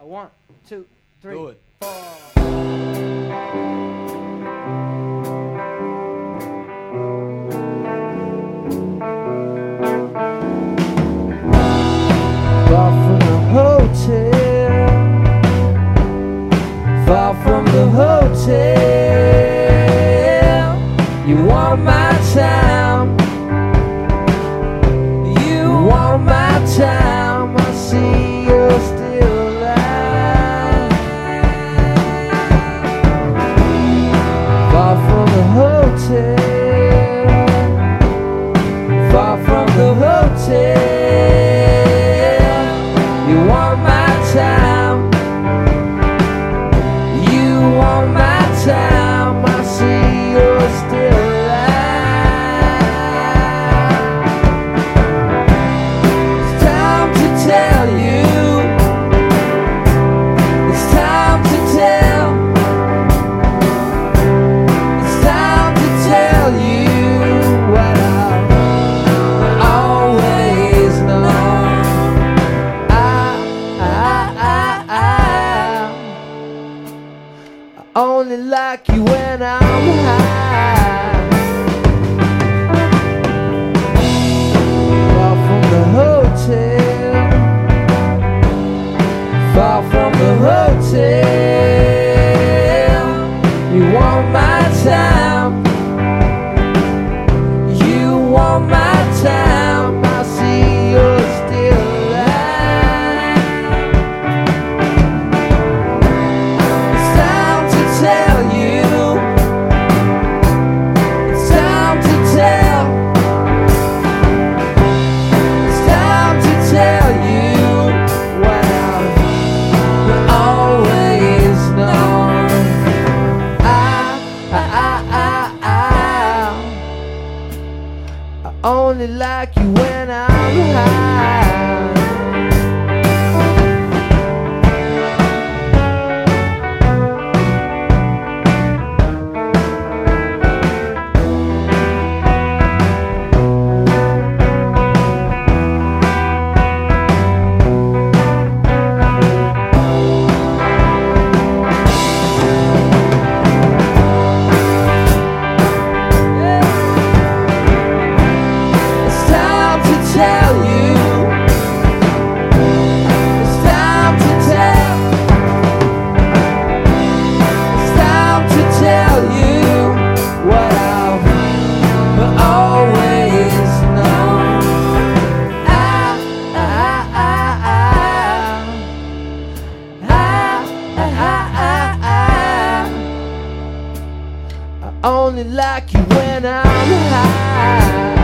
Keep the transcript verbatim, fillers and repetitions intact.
One, two, three, Good. Far from the hotel, far from the hotel, you want my time, you want my time. I see you're still alive. Far from the hotel, far from the hotel. You want my time, you want my time. I see you're still alive. It's time to tell you, it's time to tell, it's time to tell you what I've always known. I only like you when I'm high. Far from the hotel, far from the hotel. You want my time, you want my time. I see you're still alive. It's time to tell you, it's time to tell, it's time to tell you what I've always known. I, I, I, I, I, I only like you when I'm high. It's time to tell you, it's time to tell, it's time to tell you what I've always known. I, I, I, I, I, I, I only like you when I'm high.